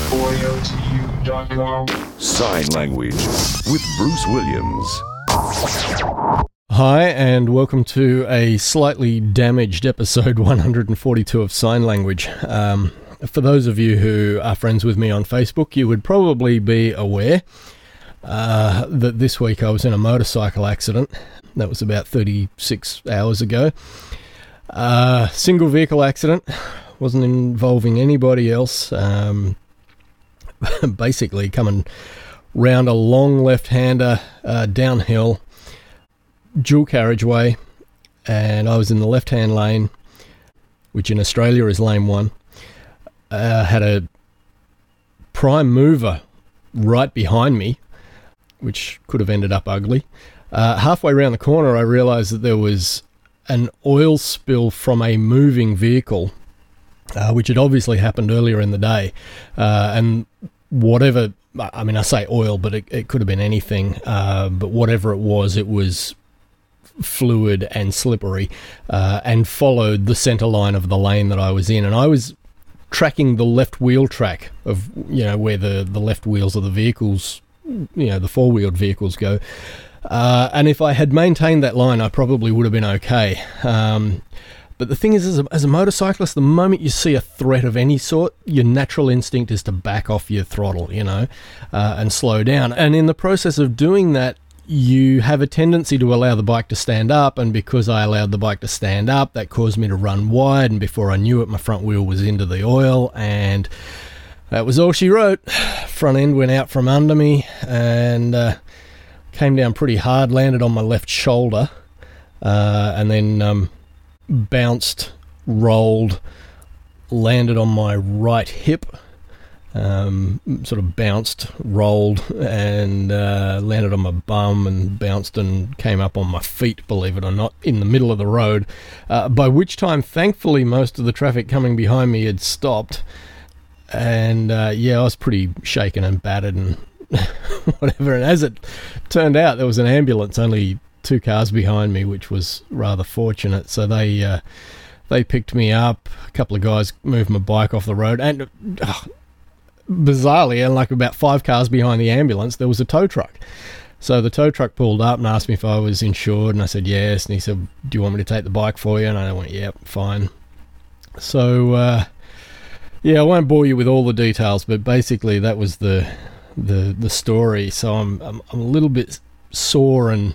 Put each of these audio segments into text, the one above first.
AudioTU.com. Sign Language with Bruce Williams. Hi, and welcome to a slightly damaged episode 142 of Sign Language. For those of you who are friends with me on Facebook, you would probably be aware that this week I was in a motorcycle accident. That was about 36 hours ago. Single vehicle accident, wasn't involving anybody else. Basically coming round a long left-hander downhill, dual carriageway, and I was in the left-hand lane, which in Australia is lane 1. Had a prime mover right behind me, which could have ended up ugly. Halfway around the corner, I realised that there was an oil spill from a moving vehicle, which had obviously happened earlier in the day. And whatever, I mean, I say oil, but it could have been anything. But whatever it was fluid and slippery, and followed the centre line of the lane that I was in. And I was tracking the left wheel track of, where the left wheels of the vehicles, the four-wheeled vehicles go. And if I had maintained that line, I probably would have been okay. But the thing is, as a motorcyclist, the moment you see a threat of any sort, your natural instinct is to back off your throttle, and slow down. And in the process of doing that, you have a tendency to allow the bike to stand up, and because I allowed the bike to stand up, that caused me to run wide, and before I knew it, my front wheel was into the oil, and that was all she wrote. Front end went out from under me, and came down pretty hard, landed on my left shoulder, and then bounced, rolled, landed on my right hip, sort of bounced, rolled, and landed on my bum, and bounced and came up on my feet, believe it or not, in the middle of the road, by which time, thankfully, most of the traffic coming behind me had stopped, and I was pretty shaken and battered and whatever. And as it turned out, there was an ambulance only 2 cars behind me, which was rather fortunate. So they picked me up. A couple of guys moved my bike off the road, and bizarrely, and like about 5 cars behind the ambulance, there was a tow truck. So the tow truck pulled up and asked me if I was insured, and I said yes. And he said, "Do you want me to take the bike for you?" And I went, "Yep, fine." So I won't bore you with all the details, but basically that was the story. So I'm a little bit sore and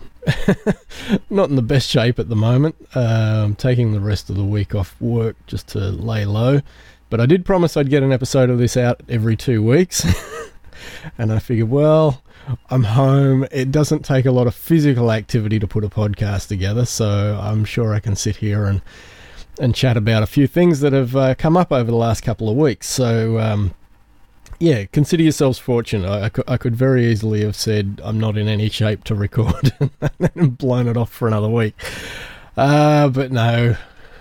not in the best shape at the moment. I'm taking the rest of the week off work just to lay low, but I did promise I'd get an episode of this out every 2 weeks. And I figured, well, I'm home. It doesn't take a lot of physical activity to put a podcast together, so I'm sure I can sit here and chat about a few things that have come up over the last couple of weeks. So consider yourselves fortunate. I could very easily have said I'm not in any shape to record and blown it off for another week. But no,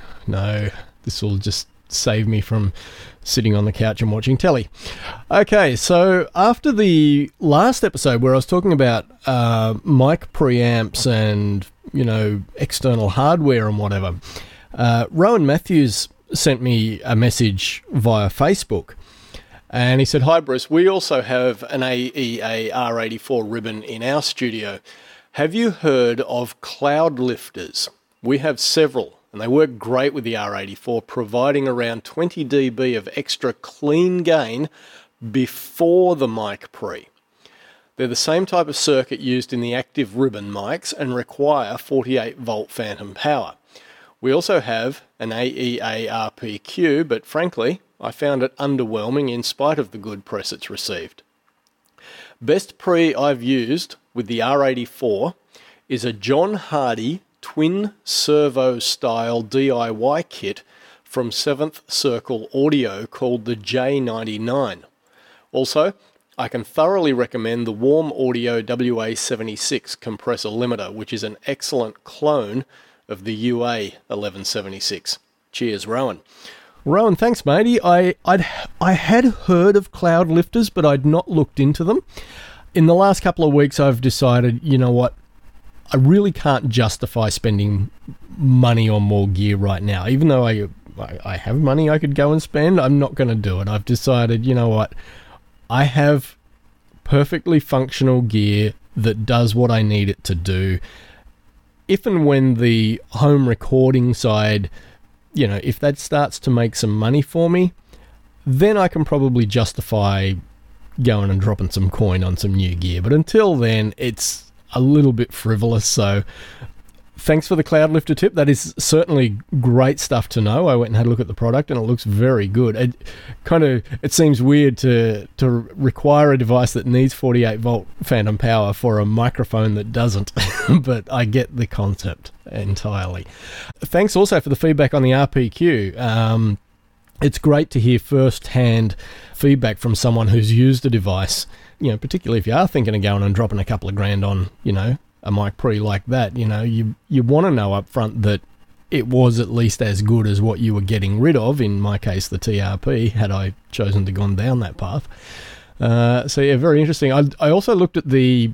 this will just save me from sitting on the couch and watching telly. Okay, so after the last episode where I was talking about mic preamps and, external hardware and whatever, Rowan Matthews sent me a message via Facebook. And he said, "Hi Bruce, we also have an AEA R84 ribbon in our studio. Have you heard of cloud lifters? We have several, and they work great with the R84, providing around 20 dB of extra clean gain before the mic pre. They're the same type of circuit used in the active ribbon mics and require 48 volt phantom power. We also have an AEA RPQ, but frankly, I found it underwhelming in spite of the good press it's received. Best pre I've used with the R84 is a John Hardy twin servo style DIY kit from 7th Circle Audio called the J99. Also, I can thoroughly recommend the Warm Audio WA76 compressor limiter, which is an excellent clone of the UA 1176. Cheers, Rowan." Rowan, thanks, matey. I had heard of cloud lifters, but I'd not looked into them. In the last couple of weeks, I've decided, you know what, I really can't justify spending money on more gear right now. Even though I have money I could go and spend, I'm not going to do it. I've decided, you know what, I have perfectly functional gear that does what I need it to do. If and when the home recording side, if that starts to make some money for me, then I can probably justify going and dropping some coin on some new gear. But until then, it's a little bit frivolous. So thanks for the Cloudlifter tip. That is certainly great stuff to know. I went and had a look at the product and it looks very good. It seems weird to require a device that needs 48 volt phantom power for a microphone that doesn't, but I get the concept entirely. Thanks also for the feedback on the RPQ. It's great to hear first-hand feedback from someone who's used a device, particularly if you are thinking of going and dropping a couple of grand on, a mic pre like that. You want to know up front that it was at least as good as what you were getting rid of, in my case the TRP, had I chosen to gone down that path. So yeah, very interesting. I also looked at the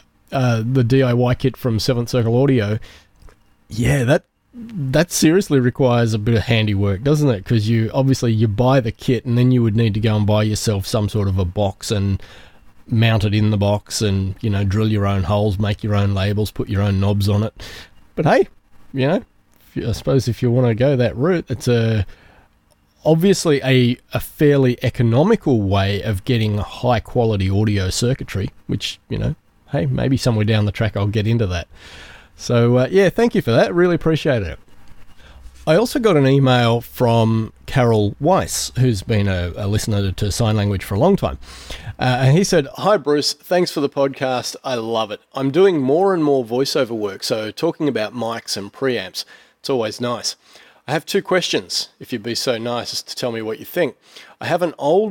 DIY kit from Seventh Circle Audio. Yeah, that seriously requires a bit of handiwork, doesn't it? Because you buy the kit and then you would need to go and buy yourself some sort of a box and mount it in the box and, drill your own holes, make your own labels, put your own knobs on it. But hey, I suppose if you want to go that route, it's obviously a fairly economical way of getting high quality audio circuitry, which, hey, maybe somewhere down the track I'll get into that. So, yeah, thank you for that. Really appreciate it. I also got an email from Carol Weiss, who's been a listener to Sign Language for a long time. And he said, "Hi, Bruce. Thanks for the podcast. I love it. I'm doing more and more voiceover work, so talking about mics and preamps, it's always nice. I have 2 questions, if you'd be so nice as to tell me what you think. I have an old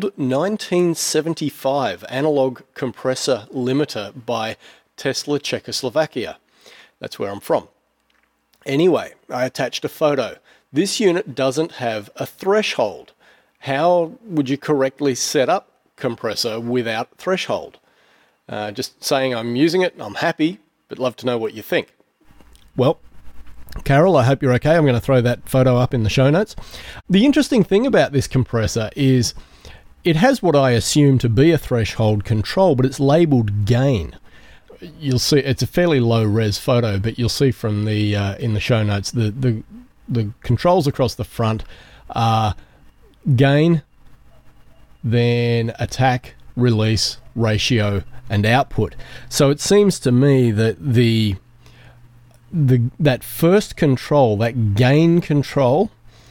1975 analog compressor limiter by Tesla Czechoslovakia. That's where I'm from. Anyway, I attached a photo. This unit doesn't have a threshold. How would you correctly set up compressor without threshold? Just saying I'm using it, I'm happy, but love to know what you think." Well, Carol, I hope you're okay. I'm going to throw that photo up in the show notes. The interesting thing about this compressor is it has what I assume to be a threshold control, but it's labeled gain. You'll see it's a fairly low res photo, but you'll see from the in the show notes the controls across the front are gain, then attack, release, ratio, and output. So it seems to me that that first control, that gain control,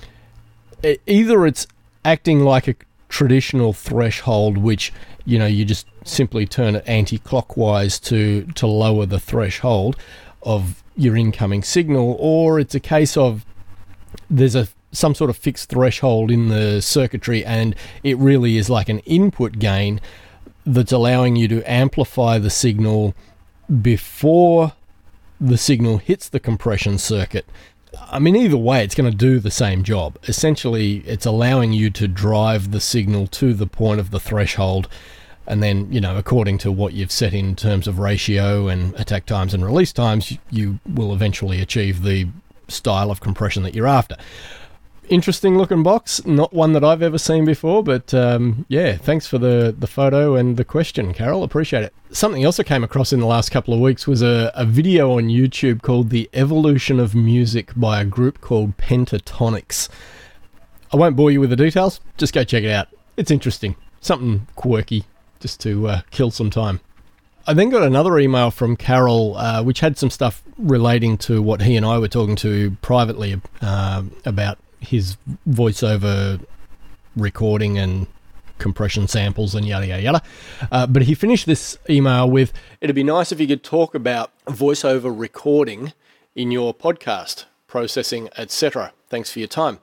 either it's acting like a traditional threshold, which you just simply turn it anti-clockwise to lower the threshold of your incoming signal, or it's a case of there's some sort of fixed threshold in the circuitry and it really is like an input gain that's allowing you to amplify the signal before the signal hits the compression circuit. I mean, either way, it's going to do the same job. Essentially, it's allowing you to drive the signal to the point of the threshold, and then, according to what you've set in terms of ratio and attack times and release times, you will eventually achieve the style of compression that you're after. Interesting looking box, not one that I've ever seen before, but yeah, thanks for the photo and the question, Carol. Appreciate it. Something else I came across in the last couple of weeks was a video on YouTube called The Evolution of Music by a group called Pentatonix. I won't bore you with the details, just go check it out. It's interesting, something quirky, just to kill some time. I then got another email from Carol, which had some stuff relating to what he and I were talking to privately about his voiceover recording and compression samples and yada, yada, yada. But he finished this email with, "It'd be nice if you could talk about voiceover recording in your podcast, processing, etc. Thanks for your time."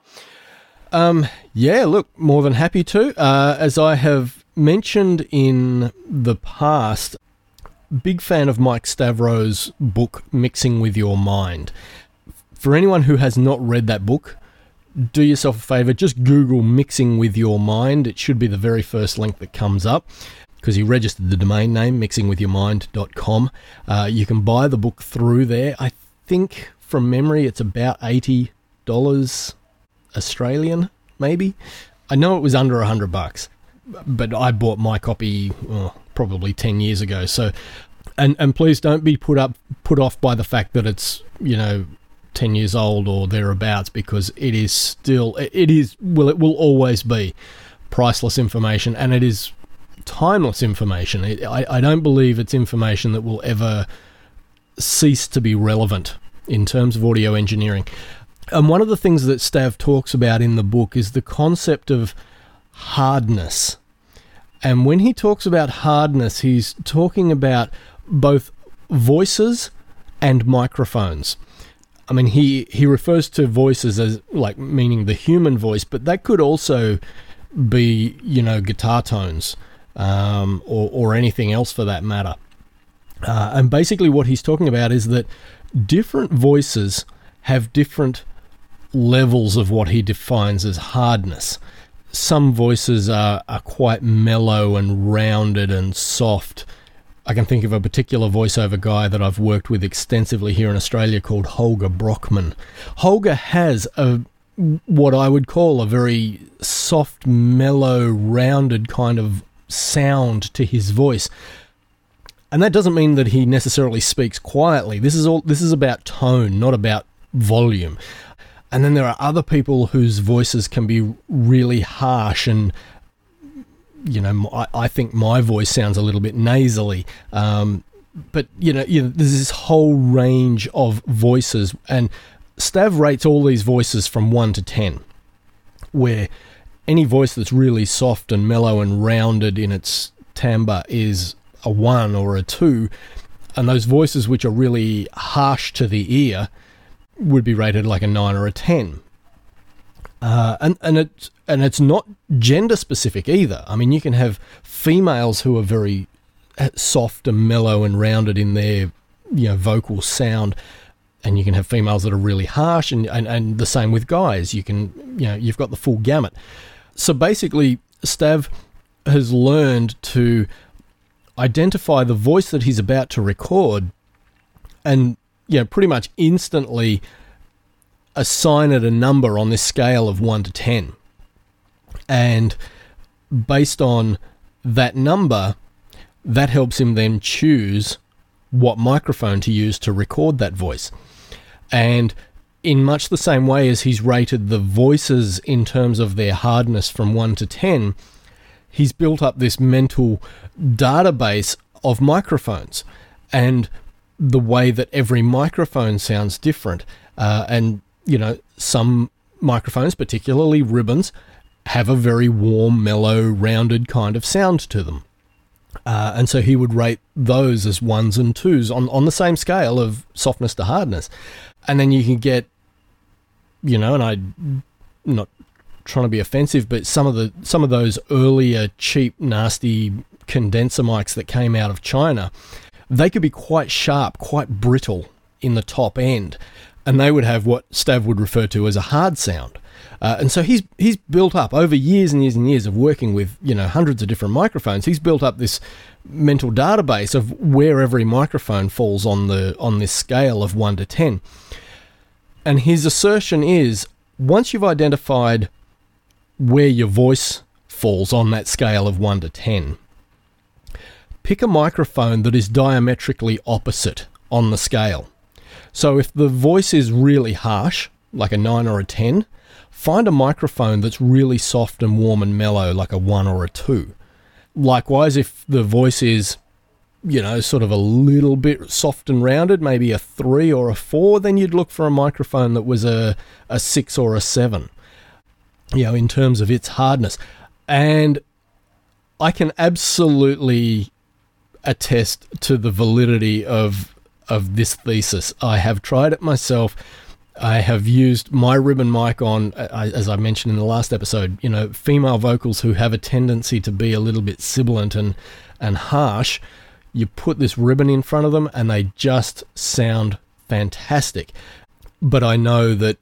Yeah, look, more than happy to. As I have mentioned in the past, big fan of Mike Stavros' book, Mixing with Your Mind. For anyone who has not read that book, do yourself a favor, just Google Mixing with Your Mind. It should be the very first link that comes up, because he registered the domain name, mixingwithyourmind.com. You can buy the book through there. I think, from memory, it's about $80 Australian, maybe. I know it was under $100. but I bought my copy probably 10 years ago. So, and please don't be put off by the fact that it's 10 years old or thereabouts, because it will always be priceless information, and it is timeless information. I don't believe it's information that will ever cease to be relevant in terms of audio engineering. And one of the things that Stav talks about in the book is the concept of hardness. And when he talks about hardness, he's talking about both voices and microphones. I mean, he refers to voices as like meaning the human voice, but that could also be, guitar tones, or anything else for that matter. And basically what he's talking about is that different voices have different levels of what he defines as hardness. Some voices are quite mellow and rounded and soft. I can think of a particular voiceover guy that I've worked with extensively here in Australia called Holger Brockman. Holger has what I would call a very soft, mellow, rounded kind of sound to his voice. And that doesn't mean that he necessarily speaks quietly. This is about tone, not about volume. And then there are other people whose voices can be really harsh, and I think my voice sounds a little bit nasally. But there's this whole range of voices, and Stav rates all these voices from 1 to 10, where any voice that's really soft and mellow and rounded in its timbre is a 1 or a 2, and those voices which are really harsh to the ear would be rated like a 9 or a 10. And it's not gender specific either. I mean, you can have females who are very soft and mellow and rounded in their vocal sound, and you can have females that are really harsh, and the same with guys. You can you've got the full gamut. So basically, Stav has learned to identify the voice that he's about to record, and pretty much instantly assign it a number on this scale of 1 to 10. And based on that number, that helps him then choose what microphone to use to record that voice. And in much the same way as he's rated the voices in terms of their hardness from 1 to 10, he's built up this mental database of microphones and the way that every microphone sounds different. And some microphones, particularly ribbons, have a very warm, mellow, rounded kind of sound to them. And so he would rate those as 1s and 2s on the same scale of softness to hardness. And then you can get, and I'm not trying to be offensive, but some of those earlier cheap, nasty condenser mics that came out of China, they could be quite sharp, quite brittle in the top end, and they would have what Stav would refer to as a hard sound. And so he's built up over years and years and years of working with hundreds of different microphones. He's built up this mental database of where every microphone falls on this scale of 1 to 10. And his assertion is, once you've identified where your voice falls on that scale of 1 to 10, pick a microphone that is diametrically opposite on the scale. So if the voice is really harsh, like a 9 or a 10, find a microphone that's really soft and warm and mellow, like a 1 or a 2. Likewise, if the voice is, sort of a little bit soft and rounded, maybe a 3 or a 4, then you'd look for a microphone that was a 6 or a 7, in terms of its hardness. And I can absolutely attest to the validity of this thesis. I have tried it myself. I have used my ribbon mic on, as I mentioned in the last episode, female vocals who have a tendency to be a little bit sibilant and harsh. You put this ribbon in front of them and they just sound fantastic. But I know that,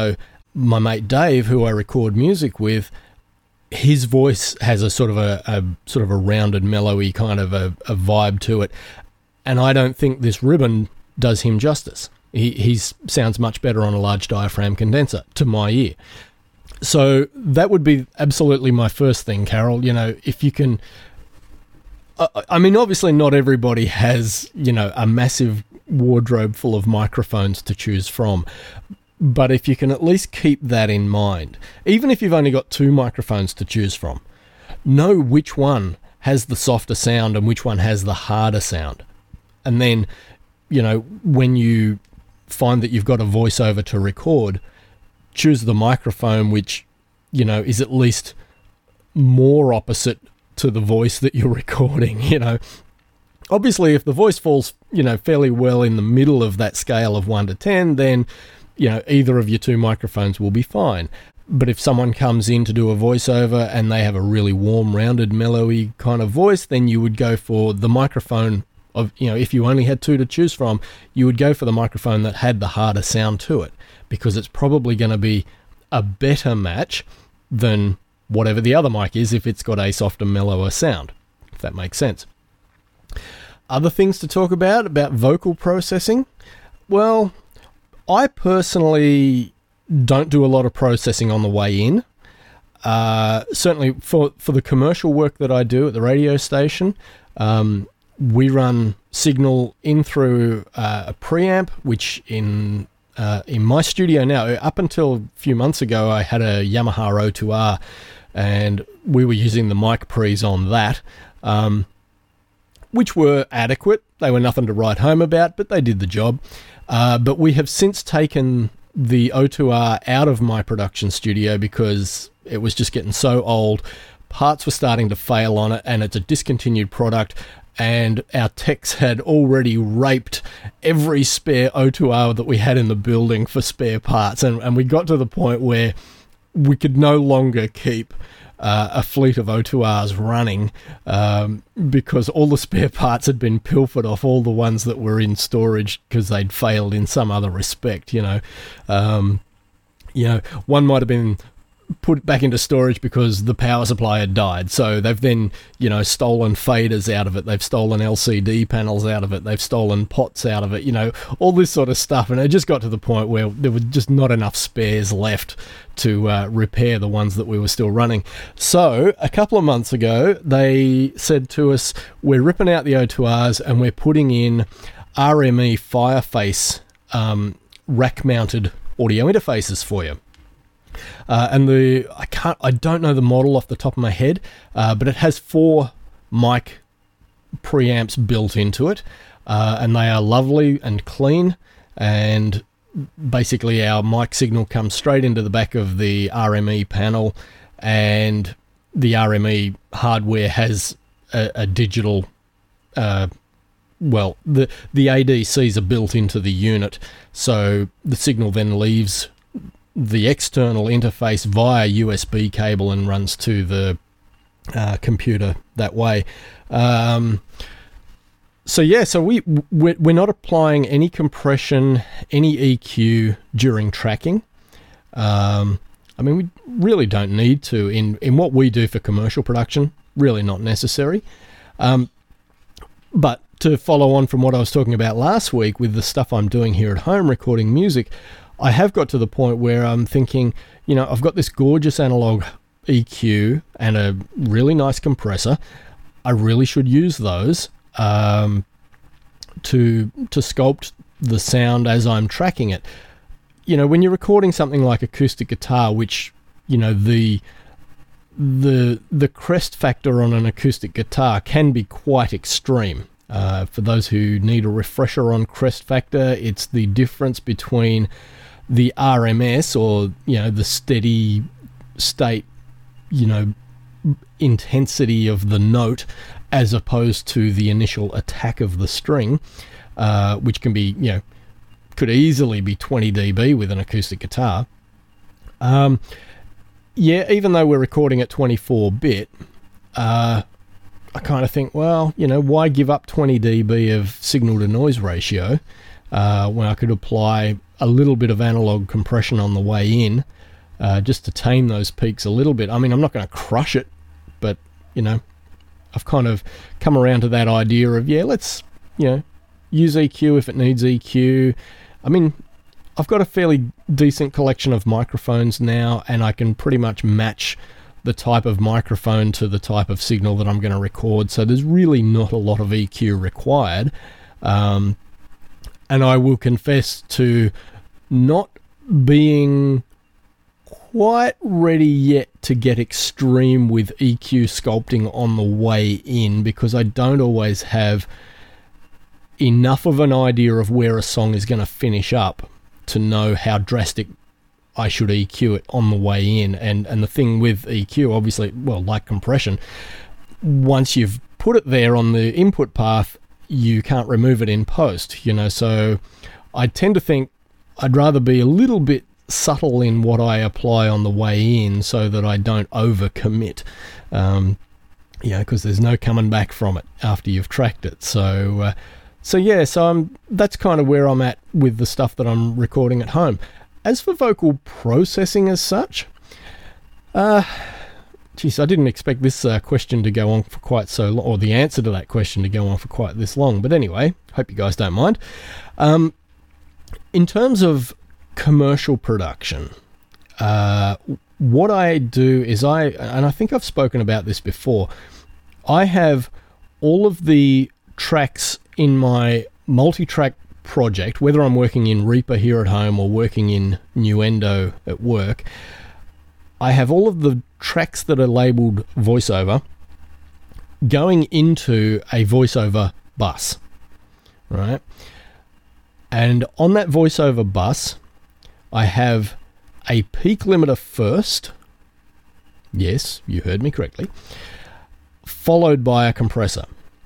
my mate Dave, who I record music with, his voice has a sort of a rounded, mellowy kind of a vibe to it. And I don't think this ribbon does him justice. He sounds much better on a large diaphragm condenser, to my ear. So that would be absolutely my first thing, Carol. If you can, I mean, obviously not everybody has, a massive wardrobe full of microphones to choose from. But if you can at least keep that in mind, even if you've only got 2 microphones to choose from, know which one has the softer sound and which one has the harder sound. And then, when you find that you've got a voiceover to record, choose the microphone which, is at least more opposite to the voice that you're recording. Obviously, if the voice falls, fairly well in the middle of that scale of 1 to 10, then, either of your 2 microphones will be fine. But if someone comes in to do a voiceover and they have a really warm, rounded, mellowy kind of voice, then you would go for the microphone of, if you only had 2 to choose from, you would go for the microphone that had the harder sound to it, because it's probably going to be a better match than whatever the other mic is if it's got a softer, mellower sound, if that makes sense. Other things to talk about vocal processing. Well, I personally don't do a lot of processing on the way in. Certainly for the commercial work that I do at the radio station, we run signal in through a preamp, which in my studio now, up until a few months ago, I had a Yamaha O2R, and we were using the mic pre's on that, which were adequate. They were nothing to write home about, but they did the job. But we have since taken the O2R out of my production studio because it was just getting so old. Parts were starting to fail on it, and it's a discontinued product. And our techs had already raped every spare O2R that we had in the building for spare parts. And we got to the point where we could no longer keep a fleet of O2Rs running because all the spare parts had been pilfered off all the ones that were in storage because they'd failed in some other respect. One might have been put back into storage because the power supply had died. So they've then, stolen faders out of it. They've stolen LCD panels out of it. They've stolen pots out of it, all this sort of stuff. And it just got to the point where there were just not enough spares left to repair the ones that we were still running. So a couple of months ago, they said to us, we're ripping out the O2Rs and we're putting in RME Fireface rack-mounted audio interfaces for you. And I don't know the model off the top of my head, but it has 4 mic preamps built into it, and they are lovely and clean, and basically our mic signal comes straight into the back of the RME panel, and the RME hardware has a digital, the ADCs are built into the unit, so the signal then leaves the external interface via USB cable and runs to the computer that way. So we're not applying any compression, any EQ during tracking. We really don't need to in what we do for commercial production. Really not necessary. But to follow on from what I was talking about last week with the stuff I'm doing here at home, recording music, I have got to the point where I'm thinking, I've got this gorgeous analog EQ and a really nice compressor. I really should use those to sculpt the sound as I'm tracking it. When you're recording something like acoustic guitar, which, the crest factor on an acoustic guitar can be quite extreme. For those who need a refresher on crest factor, it's the difference between the RMS, or the steady state intensity of the note, as opposed to the initial attack of the string, which can be could easily be 20 dB with an acoustic guitar. Even though we're recording at 24-bit, I kind of think, why give up 20 dB of signal to noise ratio when I could apply a little bit of analog compression on the way in, just to tame those peaks a little bit. I'm not going to crush it, but, I've kind of come around to that idea of, let's, use EQ if it needs EQ. I've got a fairly decent collection of microphones now, and I can pretty much match the type of microphone to the type of signal that I'm going to record. So there's really not a lot of EQ required. And I will confess to not being quite ready yet to get extreme with EQ sculpting on the way in, because I don't always have enough of an idea of where a song is going to finish up to know how drastic I should EQ it on the way in. And the thing with EQ, obviously, well, like compression, once you've put it there on the input path, you can't remove it in post, you know. So I tend to think I'd rather be a little bit subtle in what I apply on the way in so that I don't overcommit, because there's no coming back from it after you've tracked it. So that's kind of where I'm at with the stuff that I'm recording at home. As for vocal processing as such, I didn't expect this question to go on for quite so long, or the answer to that question to go on for quite this long. But anyway, hope you guys don't mind. In terms of commercial production, what I do is and I think I've spoken about this before, I have all of the tracks in my multi-track project, whether I'm working in Reaper here at home or working in Nuendo at work. I have all of the tracks that are labeled voiceover going into a voiceover bus, right? And on that voiceover bus, I have a peak limiter first. Yes, you heard me correctly. Followed by a compressor.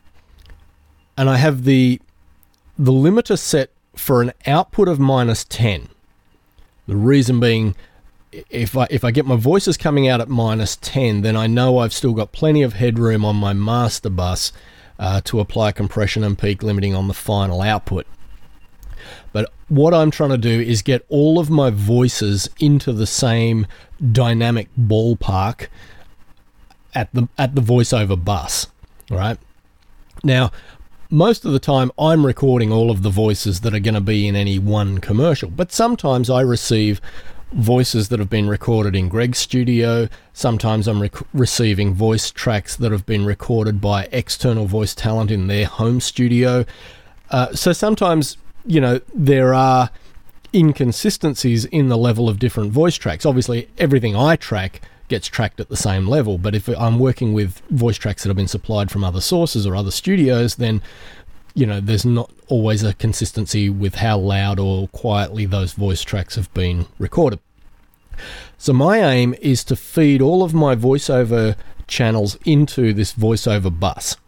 And I have the limiter set for an output of -10. The reason being, if I get my voices coming out at -10, then I know I've still got plenty of headroom on my master bus to apply compression and peak limiting on the final output. But what I'm trying to do is get all of my voices into the same dynamic ballpark at the voiceover bus, right? Now, most of the time I'm recording all of the voices that are going to be in any one commercial, but sometimes I receive voices that have been recorded in Greg's studio. Sometimes I'm receiving voice tracks that have been recorded by external voice talent in their home studio. So sometimes, there are inconsistencies in the level of different voice tracks. Obviously, everything I track gets tracked at the same level, but if I'm working with voice tracks that have been supplied from other sources or other studios, then there's not always a consistency with how loud or quietly those voice tracks have been recorded. So my aim is to feed all of my voiceover channels into this voiceover bus.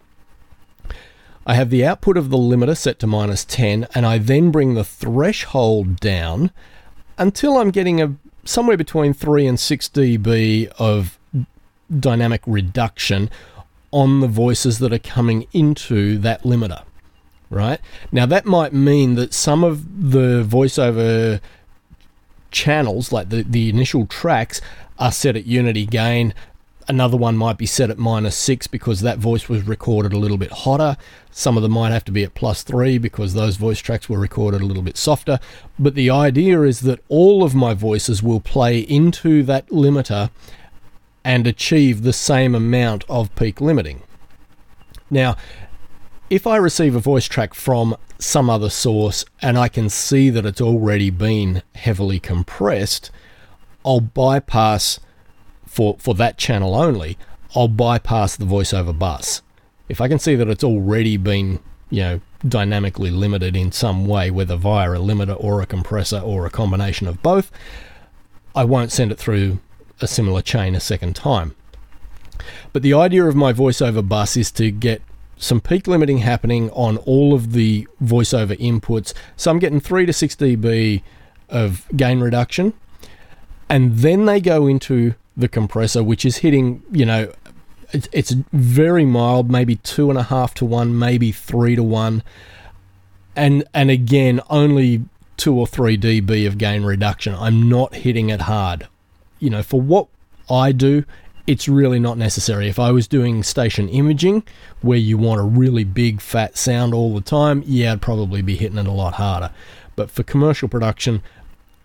I have the output of the limiter set to -10, and I then bring the threshold down until I'm getting somewhere between 3 and 6 dB of dynamic reduction on the voices that are coming into that limiter, right? Now, that might mean that some of the voiceover channels, like the initial tracks, are set at unity gain. Another one might be set at -6 because that voice was recorded a little bit hotter. Some of them might have to be at +3 because those voice tracks were recorded a little bit softer. But the idea is that all of my voices will play into that limiter and achieve the same amount of peak limiting. Now, if I receive a voice track from some other source and I can see that it's already been heavily compressed, I'll bypass, for that channel only, I'll bypass the voiceover bus. If I can see that it's already been, dynamically limited in some way, whether via a limiter or a compressor or a combination of both, I won't send it through a similar chain a second time. But the idea of my voiceover bus is to get some peak limiting happening on all of the voiceover inputs. So I'm getting 3 to 6 dB of gain reduction, and then they go into the compressor, which is hitting, it's very mild, maybe 2.5 to 1, maybe 3 to 1, and again only 2 or 3 dB of gain reduction. I'm not hitting it hard. For what I do, it's really not necessary. If I was doing station imaging, where you want a really big fat sound all the time, I'd probably be hitting it a lot harder. But for commercial production,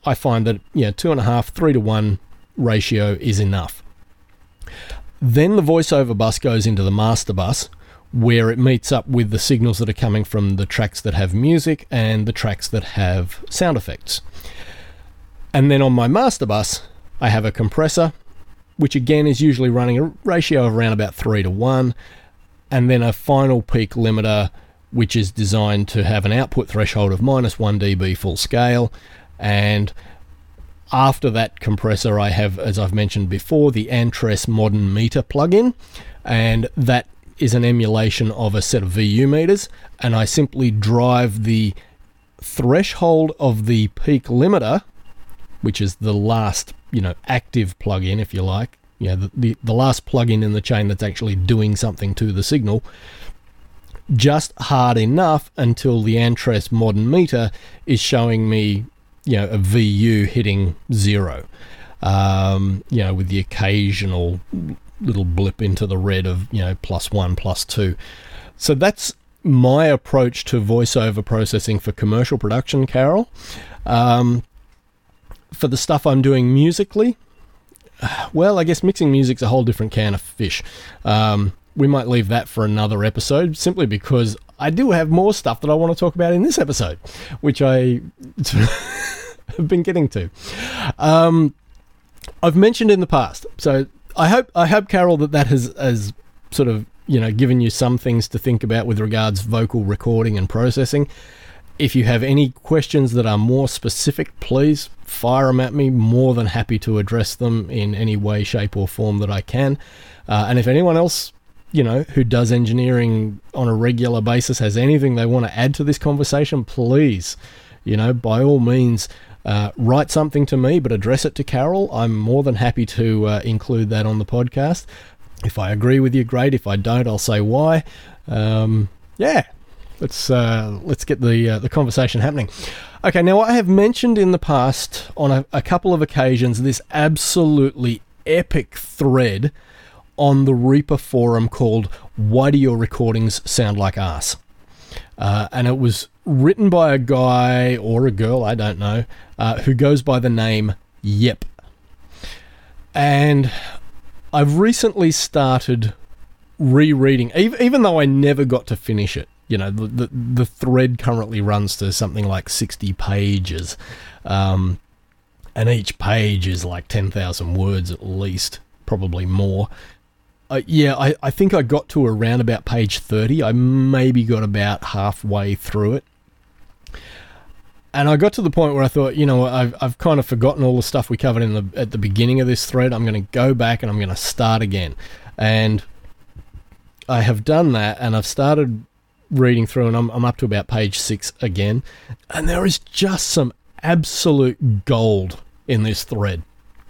I find that 2.5, 3 to 1 ratio is enough. Then the voiceover bus goes into the master bus, where it meets up with the signals that are coming from the tracks that have music and the tracks that have sound effects. And then on my master bus, I have a compressor, which again is usually running a ratio of around about 3 to 1, and then a final peak limiter, which is designed to have an output threshold of -1 dB full scale. And after that compressor, I have, as I've mentioned before, the Antres Modern Meter plugin, and that is an emulation of a set of VU meters, and I simply drive the threshold of the peak limiter, which is the last, active plugin, if you like, the last plugin in the chain that's actually doing something to the signal, just hard enough until the Antres Modern Meter is showing me a VU hitting 0, with the occasional little blip into the red of, +1, +2. So that's my approach to voiceover processing for commercial production, Carol. For the stuff I'm doing musically, well, I guess mixing music's a whole different can of fish. We might leave that for another episode, simply because I do have more stuff that I want to talk about in this episode, which I have been getting to. I've mentioned in the past, so I hope, Carol, that has sort of, given you some things to think about with regards vocal recording and processing. If you have any questions that are more specific, please fire them at me. More than happy to address them in any way, shape or form that I can. And if anyone else, who does engineering on a regular basis has anything they want to add to this conversation, please, by all means, write something to me, but address it to Carol. I'm more than happy to include that on the podcast. If I agree with you, great. If I don't, I'll say why. Let's get the conversation happening. Okay, now I have mentioned in the past on a couple of occasions this absolutely epic thread on the Reaper forum called "Why Do Your Recordings Sound Like Arse?" And it was written by a guy or a girl, I don't know, who goes by the name Yep. And I've recently started rereading, even though I never got to finish it. The thread currently runs to something like 60 pages, and each page is like 10,000 words at least, probably more. I think I got to around about page 30. I maybe got about halfway through it. And I got to the point where I thought, I've kind of forgotten all the stuff we covered at the beginning of this thread. I'm going to go back and I'm going to start again. And I have done that, and I've started reading through, and I'm up to about page 6 again. And there is just some absolute gold in this thread.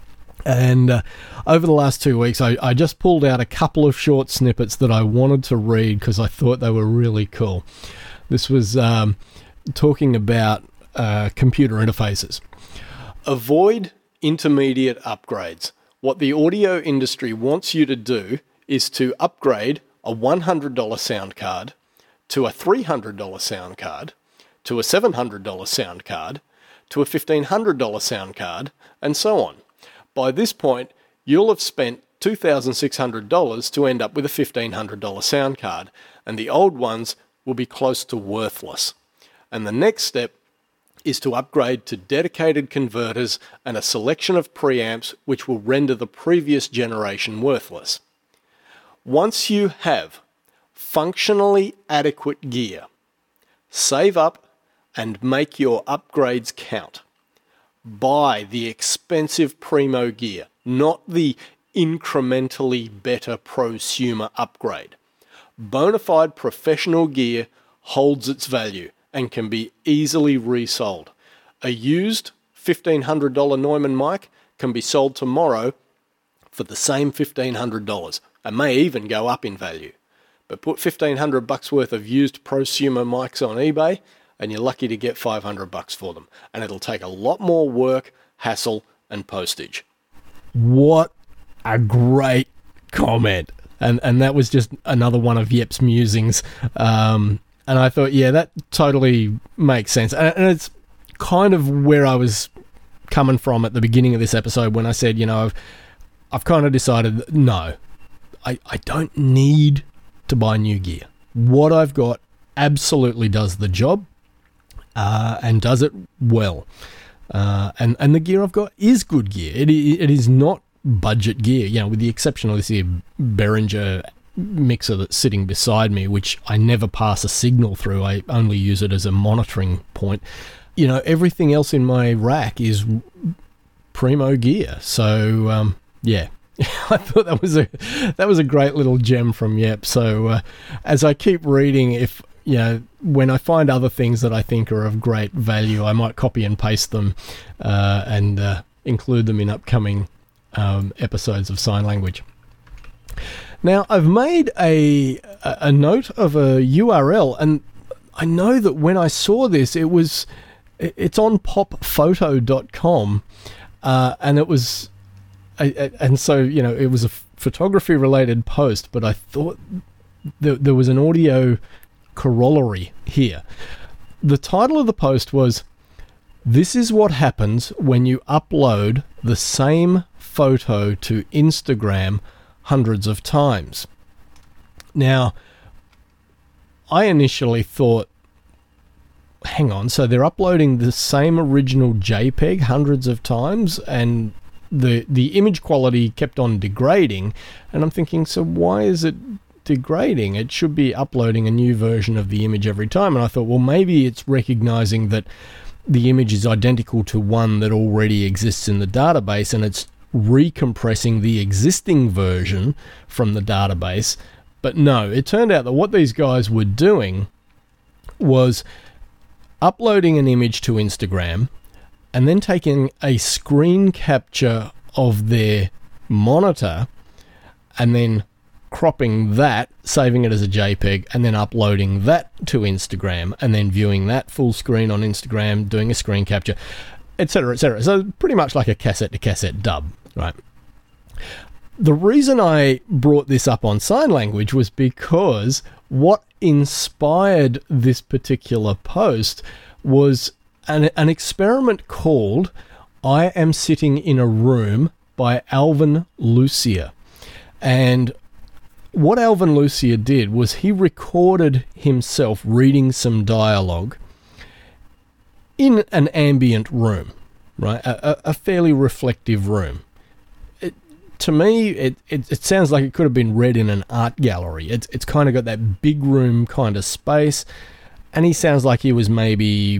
And over the last 2 weeks, I just pulled out a couple of short snippets that I wanted to read because I thought they were really cool. This was talking about computer interfaces. Avoid intermediate upgrades. What the audio industry wants you to do is to upgrade a $100 sound card to a $300 sound card, to a $700 sound card, to a $1,500 sound card, and so on. By this point, you'll have spent $2,600 to end up with a $1,500 sound card, and the old ones will be close to worthless. And the next step is to upgrade to dedicated converters and a selection of preamps which will render the previous generation worthless. Once you have functionally adequate gear, save up and make your upgrades count. Buy the expensive Primo gear, not the incrementally better prosumer upgrade. Bonafide professional gear holds its value and can be easily resold. A used $1,500 Neumann mic can be sold tomorrow for the same $1,500 and may even go up in value. But put $1,500 worth of used prosumer mics on eBay and you're lucky to get $500 for them. And it'll take a lot more work, hassle, and postage. What a great comment. And that was just another one of Yep's musings. And I thought, yeah, that totally makes sense. And it's kind of where I was coming from at the beginning of this episode when I said, I've kind of decided that, no, I don't need to buy new gear. What I've got absolutely does the job and does it well. And the gear I've got is good gear. It is not budget gear, with the exception of this here Behringer mixer that's sitting beside me, which I never pass a signal through. I only use it as a monitoring point. Everything else in my rack is primo gear. So, yeah. I thought that was a great little gem from Yep. So as I keep reading, if when I find other things that I think are of great value, I might copy and paste them and include them in upcoming episodes of Sign Language. Now, I've made a note of a URL, and I know that when I saw this, it's on popphoto.com, and it was. And so, it was a photography-related post, but I thought there was an audio corollary here. The title of the post was, "This is what happens when you upload the same photo to Instagram hundreds of times." Now, I initially thought, hang on, so they're uploading the same original JPEG hundreds of times, and the image quality kept on degrading, and I'm thinking, so why is it degrading? It should be uploading a new version of the image every time. And I thought, well, maybe it's recognizing that the image is identical to one that already exists in the database, and it's recompressing the existing version from the database. But no, it turned out that what these guys were doing was uploading an image to Instagram and then taking a screen capture of their monitor and then cropping that, saving it as a JPEG, and then uploading that to Instagram, and then viewing that full screen on Instagram, doing a screen capture, etc., etc. So pretty much like a cassette-to-cassette dub, right? The reason I brought this up on Sign Language was because what inspired this particular post was an experiment called I Am Sitting in a Room by Alvin Lucier. And what Alvin Lucier did was he recorded himself reading some dialogue in an ambient room, right? A fairly reflective room. To me, it sounds like it could have been read in an art gallery. It's kind of got that big room kind of space, and he sounds like he was maybe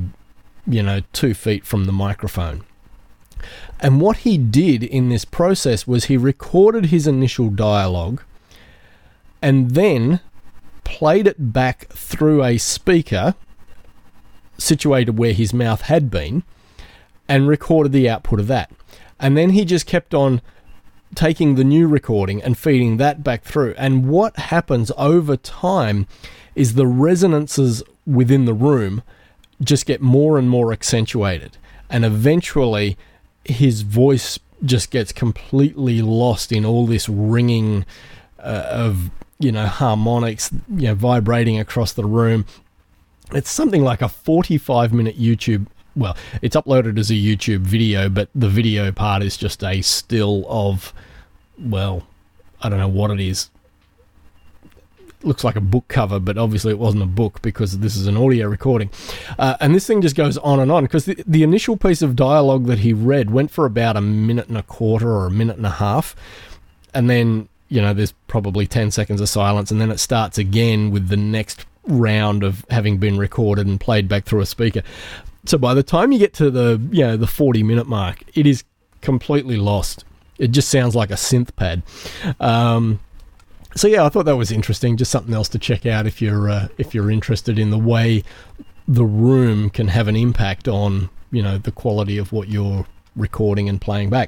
2 feet from the microphone. And what he did in this process was he recorded his initial dialogue and then played it back through a speaker situated where his mouth had been and recorded the output of that. And then he just kept on taking the new recording and feeding that back through. And what happens over time is the resonances within the room just get more and more accentuated, and eventually his voice just gets completely lost in all this ringing of harmonics vibrating across the room. It's something like a 45-minute YouTube, well, it's uploaded as a YouTube video, but the video part is just a still of, well, I don't know what it is. Looks like a book cover, but obviously it wasn't a book because this is an audio recording. And this thing just goes on, because the initial piece of dialogue that he read went for about 1.25 minutes or 1.5 minutes. And then, there's probably 10 seconds of silence, and then it starts again with the next round of having been recorded and played back through a speaker. So by the time you get to the 40-minute mark, it is completely lost. It just sounds like a synth pad. So yeah, I thought that was interesting. Just something else to check out if you're interested in the way the room can have an impact on the quality of what you're recording and playing back.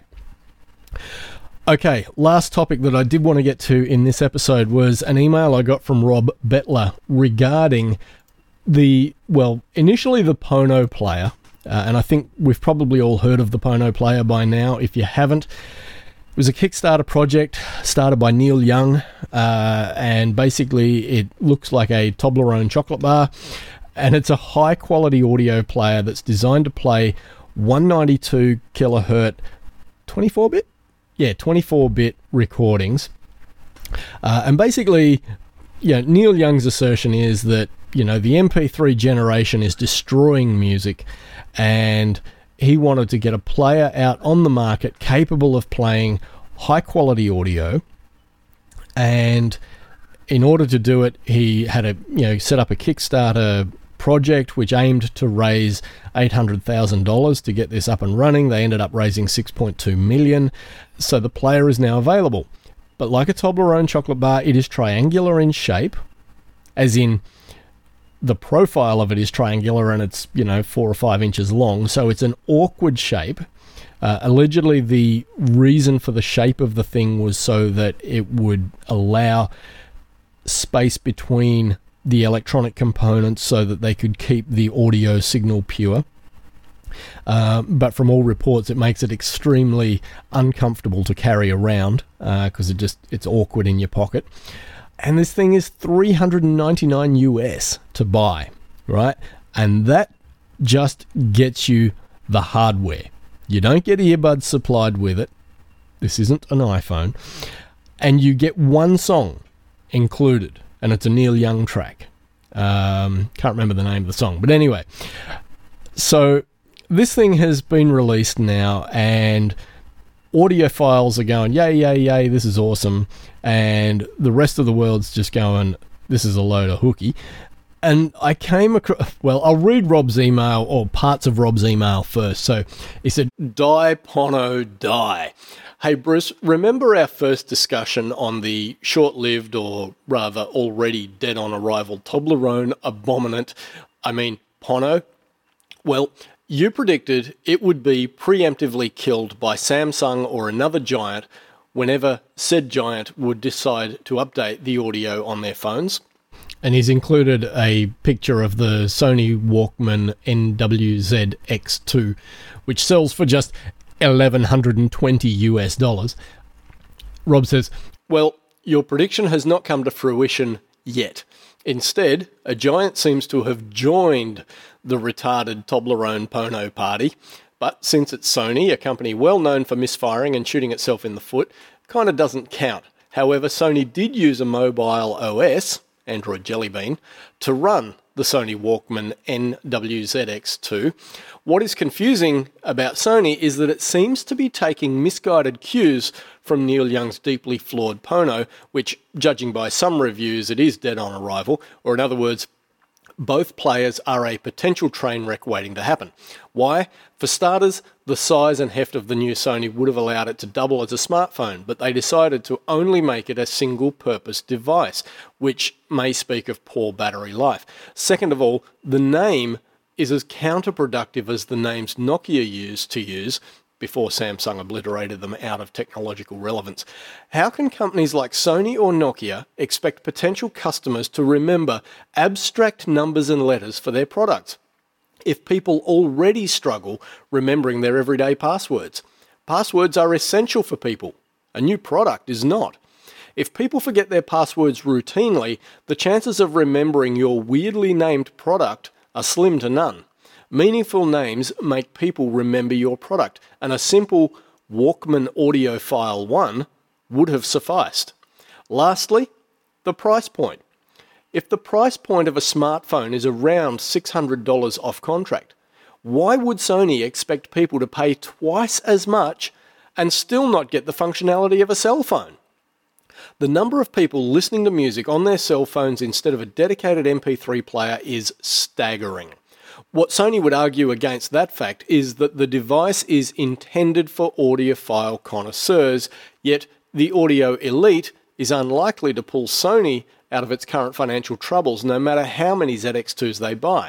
Okay, last topic that I did want to get to in this episode was an email I got from Rob Bettler regarding initially the Pono Player, and I think we've probably all heard of the Pono Player by now. If you haven't, it was a Kickstarter project started by Neil Young, and basically it looks like a Toblerone chocolate bar, and it's a high-quality audio player that's designed to play 192 kilohertz 24-bit? Yeah, 24-bit recordings. And basically, Neil Young's assertion is that, the MP3 generation is destroying music, and he wanted to get a player out on the market capable of playing high-quality audio. And in order to do it, he had set up a Kickstarter project which aimed to raise $800,000 to get this up and running. They ended up raising $6.2 million. So the player is now available. But like a Toblerone chocolate bar, it is triangular in shape, as in the profile of it is triangular and it's, 4 or 5 inches long. So it's an awkward shape. Allegedly, the reason for the shape of the thing was so that it would allow space between the electronic components so that they could keep the audio signal pure. But from all reports, it makes it extremely uncomfortable to carry around because it's awkward in your pocket. And this thing is $399 US to buy, right? And that just gets you the hardware. You don't get earbuds supplied with it. This isn't an iPhone. And you get one song included, and it's a Neil Young track. Can't remember the name of the song, but anyway. So this thing has been released now, and audiophiles are going, yay, yay, yay, this is awesome. And the rest of the world's just going, this is a load of hooky. And I came across, I'll read Rob's email, or parts of Rob's email first. So he said, die, Pono, die. Hey, Bruce, remember our first discussion on the short-lived, or rather already dead-on-arrival Toblerone abominant, Pono? Well, you predicted it would be preemptively killed by Samsung or another giant whenever said giant would decide to update the audio on their phones. And he's included a picture of the Sony Walkman NWZ-X2, which sells for just $1,120 US. Rob says, well, your prediction has not come to fruition yet. Instead, a giant seems to have joined the retarded Toblerone Pono party, but since it's Sony, a company well known for misfiring and shooting itself in the foot, kind of doesn't count. However, Sony did use a mobile OS, Android Jelly Bean, to run the Sony Walkman NWZ-X2. What is confusing about Sony is that it seems to be taking misguided cues from Neil Young's deeply flawed Pono, which, judging by some reviews, it is dead on arrival, or in other words, both players are a potential train wreck waiting to happen. Why? For starters, the size and heft of the new Sony would have allowed it to double as a smartphone, but they decided to only make it a single-purpose device, which may speak of poor battery life. Second of all, the name is as counterproductive as the names Nokia used to use before Samsung obliterated them out of technological relevance. How can companies like Sony or Nokia expect potential customers to remember abstract numbers and letters for their products if people already struggle remembering their everyday passwords? Passwords are essential for people. A new product is not. If people forget their passwords routinely, the chances of remembering your weirdly named product are slim to none. Meaningful names make people remember your product, and a simple Walkman Audiophile 1 would have sufficed. Lastly, the price point. If the price point of a smartphone is around $600 off contract, why would Sony expect people to pay twice as much and still not get the functionality of a cell phone? The number of people listening to music on their cell phones instead of a dedicated MP3 player is staggering. What Sony would argue against that fact is that the device is intended for audiophile connoisseurs, yet the audio elite is unlikely to pull Sony out of its current financial troubles no matter how many ZX2s they buy.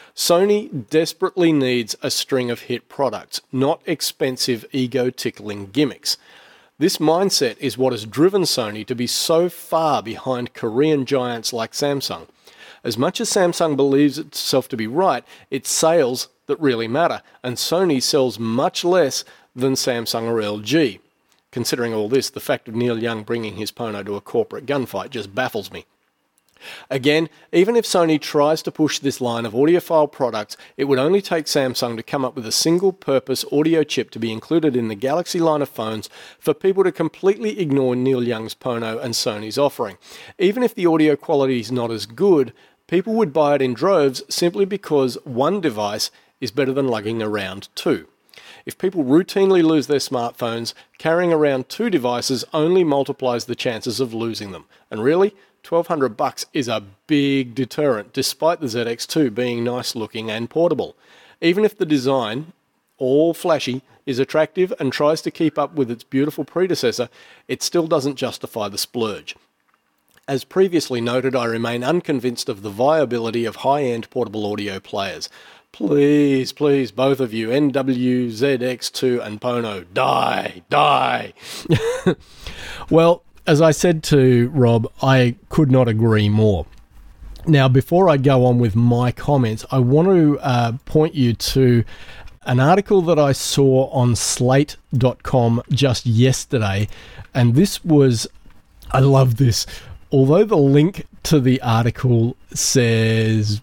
Sony desperately needs a string of hit products, not expensive ego-tickling gimmicks. This mindset is what has driven Sony to be so far behind Korean giants like Samsung. As much as Samsung believes itself to be right, it's sales that really matter, and Sony sells much less than Samsung or LG. Considering all this, the fact of Neil Young bringing his Pono to a corporate gunfight just baffles me. Again, even if Sony tries to push this line of audiophile products, it would only take Samsung to come up with a single-purpose audio chip to be included in the Galaxy line of phones for people to completely ignore Neil Young's Pono and Sony's offering. Even if the audio quality is not as good, people would buy it in droves simply because one device is better than lugging around two. If people routinely lose their smartphones, carrying around two devices only multiplies the chances of losing them. And really, $1,200 is a big deterrent, despite the ZX2 being nice looking and portable. Even if the design, all flashy, is attractive and tries to keep up with its beautiful predecessor, it still doesn't justify the splurge. As previously noted, I remain unconvinced of the viability of high-end portable audio players. Please, please, both of you, NW, ZX2 and Pono, die. Well, as I said to Rob, I could not agree more. Now, before I go on with my comments, I want to point you to an article that I saw on slate.com just yesterday, and this was, I love this. Although the link to the article says,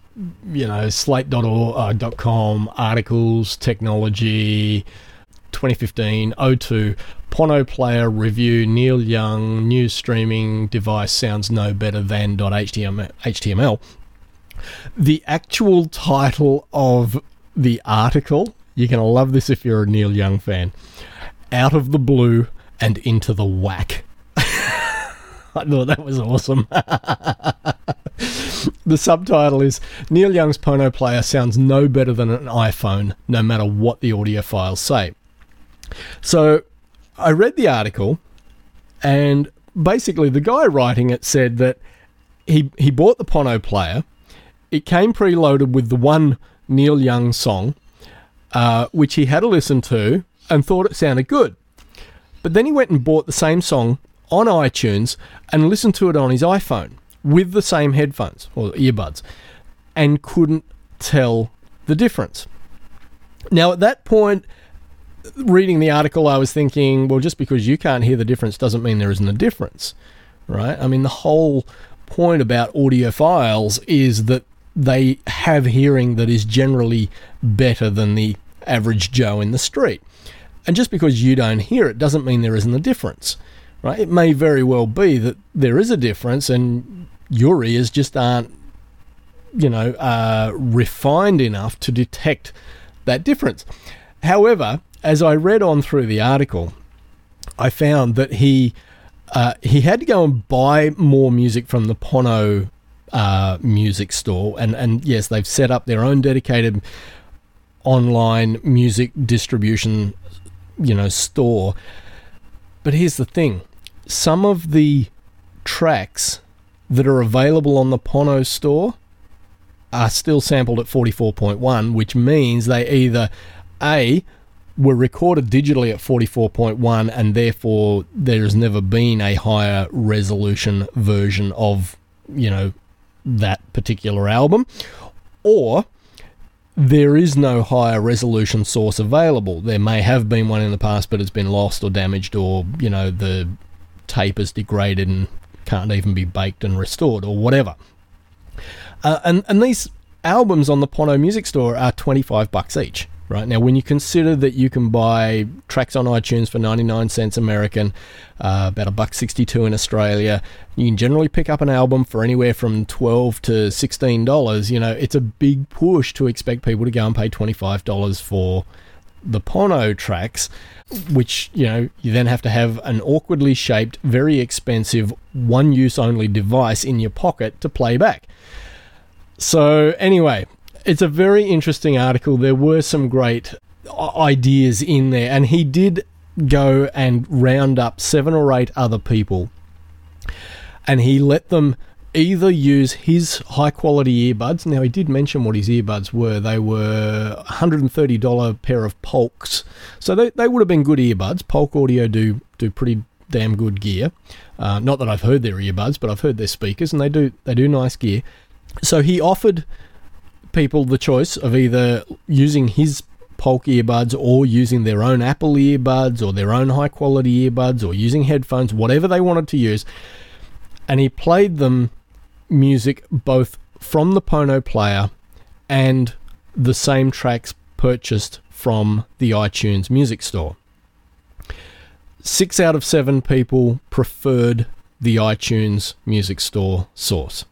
slate.com, articles, technology, 2015-02, Pono Player review, Neil Young, new streaming device sounds no better than .html. The actual title of the article, you're going to love this if you're a Neil Young fan, Out of the Blue and Into the Whack. I thought that was awesome. The subtitle is, Neil Young's Pono Player sounds no better than an iPhone, no matter what the audiophiles say. So I read the article, and basically the guy writing it said that he bought the Pono Player. It came preloaded with the one Neil Young song, which he had a listen to and thought it sounded good. But then he went and bought the same song on iTunes and listened to it on his iPhone with the same headphones or earbuds and couldn't tell the difference. Now, at that point, reading the article, I was thinking, well, just because you can't hear the difference doesn't mean there isn't a difference, right? I mean, the whole point about audiophiles is that they have hearing that is generally better than the average Joe in the street. And just because you don't hear it doesn't mean there isn't a difference, right? It may very well be that there is a difference and your ears just aren't, refined enough to detect that difference. However, as I read on through the article, I found that he had to go and buy more music from the Pono music store, and yes, they've set up their own dedicated online music distribution, store. But here's the thing: some of the tracks that are available on the Pono store are still sampled at 44.1, which means they either were recorded digitally at 44.1 and therefore there's never been a higher resolution version of, that particular album, or there is no higher resolution source available. There may have been one in the past, but it's been lost or damaged, or, the tape is degraded and can't even be baked and restored or whatever. And these albums on the Pono Music Store are $25 each. Right now, when you consider that you can buy tracks on iTunes for 99 cents American, about $1.62 in Australia, you can generally pick up an album for anywhere from $12 to $16. It's a big push to expect people to go and pay $25 for the Pono tracks, which you then have to have an awkwardly shaped, very expensive, one-use only device in your pocket to play back. So anyway, it's a very interesting article. There were some great ideas in there, and he did go and round up 7 or 8 other people, and he let them either use his high-quality earbuds. Now, he did mention what his earbuds were. They were $130 pair of Polks, so they would have been good earbuds. Polk Audio do pretty damn good gear. Not that I've heard their earbuds, but I've heard their speakers, and they do nice gear. So he offered people the choice of either using his Polk earbuds or using their own Apple earbuds or their own high quality earbuds or using headphones, whatever they wanted to use. And he played them, music both from the Pono player and the same tracks purchased from the iTunes Music Store. 6 out of 7 people preferred the iTunes Music Store source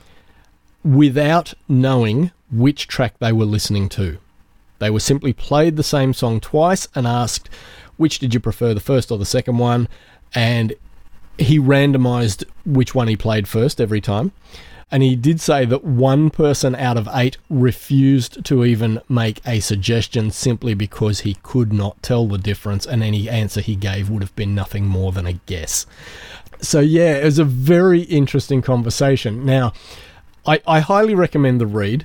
without knowing which track they were listening to. They were simply played the same song twice and asked, which did you prefer, the first or the second one? And he randomized which one he played first every time. And he did say that 1 person out of 8 refused to even make a suggestion simply because he could not tell the difference, and any answer he gave would have been nothing more than a guess. So yeah, it was a very interesting conversation. Now, I highly recommend the read.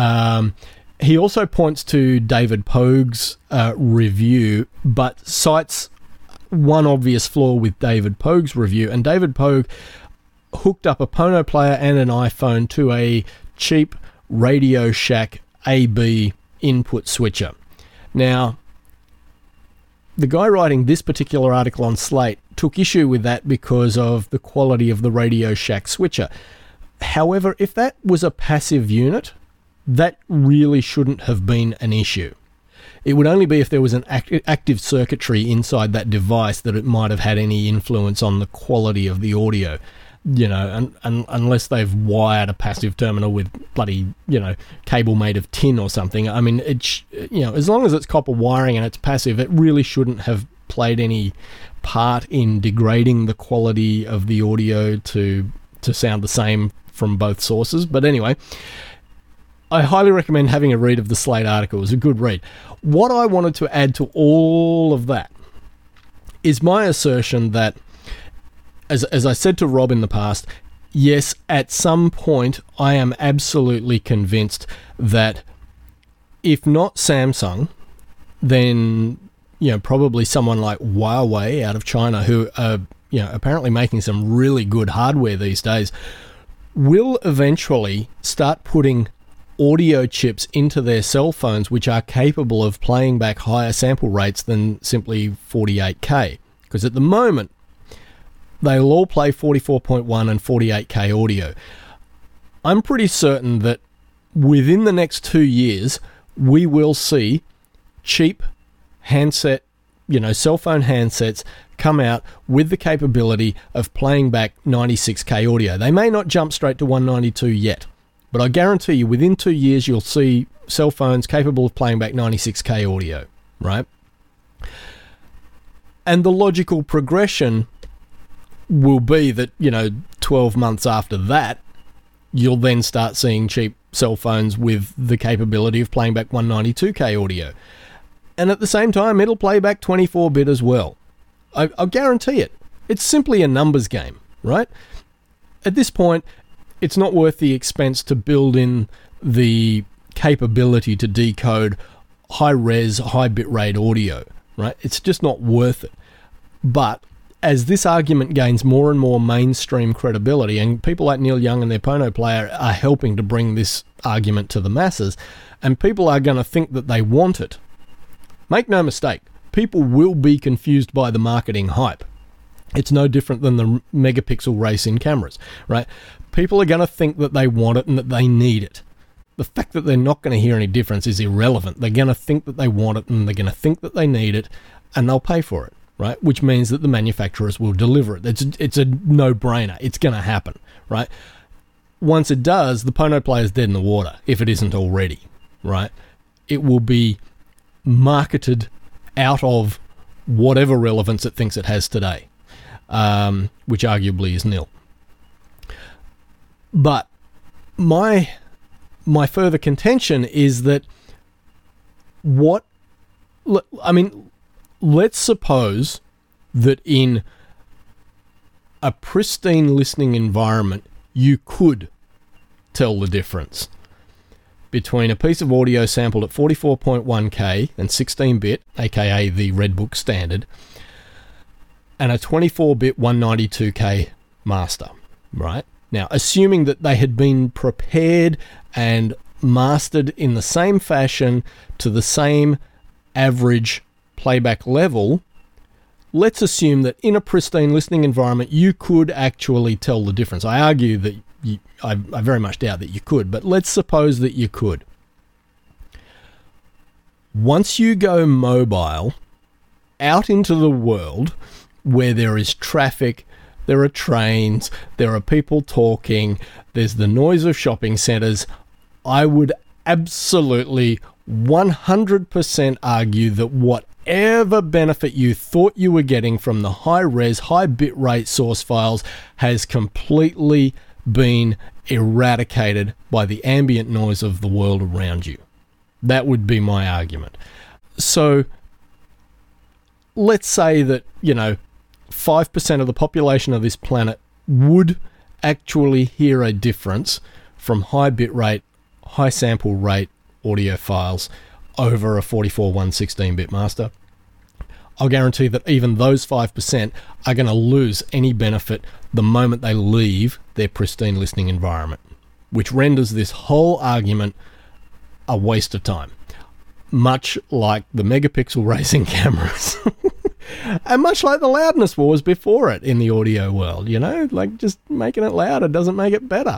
He also points to David Pogue's review, but cites one obvious flaw with David Pogue's review. And David Pogue hooked up a Pono player and an iPhone to a cheap Radio Shack AB input switcher. Now, the guy writing this particular article on Slate took issue with that because of the quality of the Radio Shack switcher. However, if that was a passive unit, that really shouldn't have been an issue. It would only be if there was an active circuitry inside that device that it might have had any influence on the quality of the audio. You know, unless they've wired a passive terminal with bloody, cable made of tin or something. I mean, as long as it's copper wiring and it's passive, it really shouldn't have played any part in degrading the quality of the audio to sound the same from both sources. But anyway, I highly recommend having a read of the Slate article. It was a good read. What I wanted to add to all of that is my assertion that, as I said to Rob in the past, yes, at some point I am absolutely convinced that if not Samsung, then probably someone like Huawei out of China, who are apparently making some really good hardware these days, will eventually start putting audio chips into their cell phones which are capable of playing back higher sample rates than simply 48K. Because at the moment, they'll all play 44.1 and 48K audio. I'm pretty certain that within the next 2 years, we will see cheap handset, cell phone handsets come out with the capability of playing back 96K audio. They may not jump straight to 192 yet, but I guarantee you within 2 years, you'll see cell phones capable of playing back 96K audio, right? And the logical progression will be that, 12 months after that, you'll then start seeing cheap cell phones with the capability of playing back 192K audio. And at the same time, it'll play back 24-bit as well. I'll guarantee it. It's simply a numbers game, right? At this point, it's not worth the expense to build in the capability to decode high-res, high-bitrate audio, right? It's just not worth it. But as this argument gains more and more mainstream credibility, and people like Neil Young and their Pono player are helping to bring this argument to the masses, and people are going to think that they want it. Make no mistake, people will be confused by the marketing hype. It's no different than the megapixel race in cameras, right? People are going to think that they want it and that they need it. The fact that they're not going to hear any difference is irrelevant. They're going to think that they want it and they're going to think that they need it, and they'll pay for it, right? Which means that the manufacturers will deliver it. It's a no-brainer. It's going to happen, right? Once it does, the Pono player is dead in the water, if it isn't already, right? It will be marketed out of whatever relevance it thinks it has today, which arguably is nil. But my further contention is that let's suppose that in a pristine listening environment, you could tell the difference between a piece of audio sampled at 44.1K and 16-bit, aka the Redbook standard, and a 24-bit 192K master, right? Now, assuming that they had been prepared and mastered in the same fashion to the same average playback level, let's assume that in a pristine listening environment, you could actually tell the difference. I argue that I very much doubt that you could, but let's suppose that you could. Once you go mobile out into the world where there is traffic, there are trains, there are people talking, there's the noise of shopping centres, I would absolutely 100% argue that whatever benefit you thought you were getting from the high-res, high-bitrate source files has completely been eradicated by the ambient noise of the world around you. That would be my argument. So let's say that, 5% of the population of this planet would actually hear a difference from high bitrate, high sample rate audio files over a 44/116-bit master. I'll guarantee that even those 5% are going to lose any benefit the moment they leave their pristine listening environment, which renders this whole argument a waste of time. Much like the megapixel racing cameras. And much like the loudness wars before it in the audio world, like just making it louder doesn't make it better,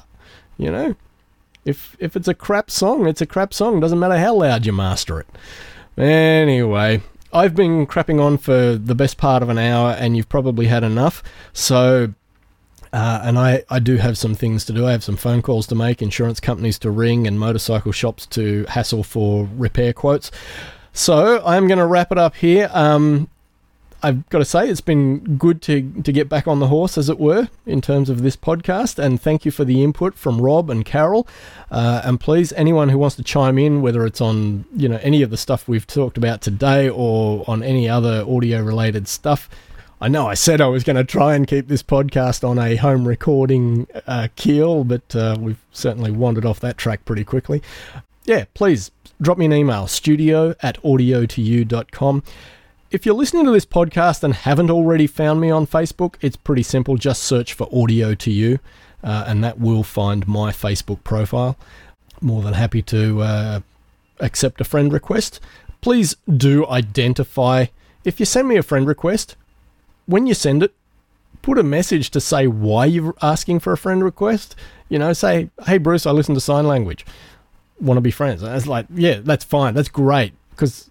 If it's a crap song, it's a crap song. Doesn't matter how loud you master it. Anyway, I've been crapping on for the best part of an hour, and you've probably had enough. So, and I do have some things to do. I have some phone calls to make, insurance companies to ring, and motorcycle shops to hassle for repair quotes. So I'm going to wrap it up here. I've got to say, it's been good to get back on the horse, as it were, in terms of this podcast, and thank you for the input from Rob and Carol. And please, anyone who wants to chime in, whether it's on any of the stuff we've talked about today or on any other audio-related stuff. I know I said I was going to try and keep this podcast on a home recording keel, but we've certainly wandered off that track pretty quickly. Yeah, please drop me an email, studio@audio2u.com. If you're listening to this podcast and haven't already found me on Facebook, it's pretty simple. Just search for Audio to You, and that will find my Facebook profile. More than happy to accept a friend request. Please do identify. If you send me a friend request, when you send it, put a message to say why you're asking for a friend request. Say, hey, Bruce, I listen to sign language. Want to be friends? And it's like, yeah, that's fine. That's great. Because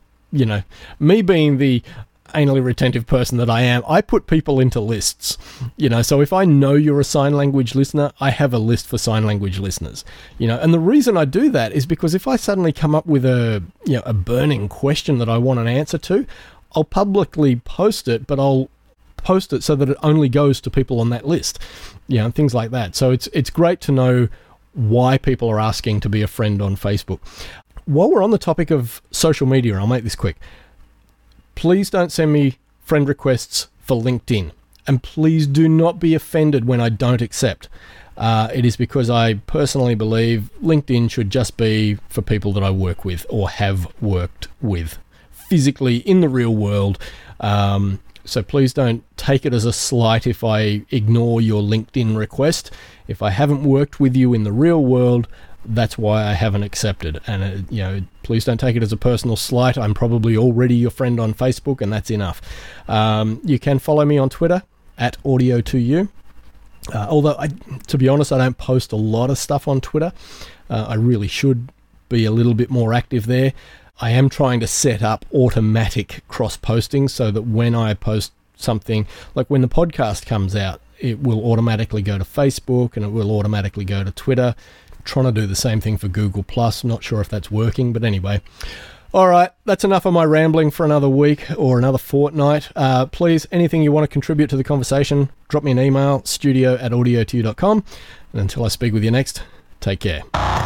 me being the anally retentive person that I am, I put people into lists, so if I know you're a sign language listener, I have a list for sign language listeners, and the reason I do that is because if I suddenly come up with a burning question that I want an answer to, I'll publicly post it, but I'll post it so that it only goes to people on that list, and things like that. So it's great to know why people are asking to be a friend on Facebook. While we're on the topic of social media, I'll make this quick. Please don't send me friend requests for LinkedIn. And please do not be offended when I don't accept. It is because I personally believe LinkedIn should just be for people that I work with or have worked with physically in the real world. So please don't take it as a slight if I ignore your LinkedIn request. If I haven't worked with you in the real world, that's why I haven't accepted. And, please don't take it as a personal slight. I'm probably already your friend on Facebook, and that's enough. You can follow me on Twitter @audio2u. Although, to be honest, I don't post a lot of stuff on Twitter. I really should be a little bit more active there. I am trying to set up automatic cross-posting so that when I post something, like when the podcast comes out, it will automatically go to Facebook and it will automatically go to Twitter. Trying to do the same thing for Google+. Not sure if that's working, but anyway. All right, that's enough of my rambling for another week or another fortnight. Please, anything you want to contribute to the conversation, drop me an email, studio@audio2u.com. And until I speak with you next, take care.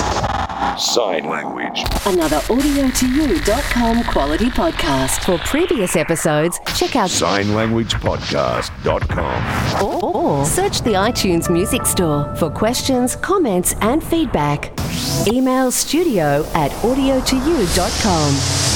Sign language. Another audio2u.com quality podcast. For previous episodes, check out signlanguagepodcast.com. or search the iTunes Music Store for questions, comments, and feedback. Email studio@audio2u.com.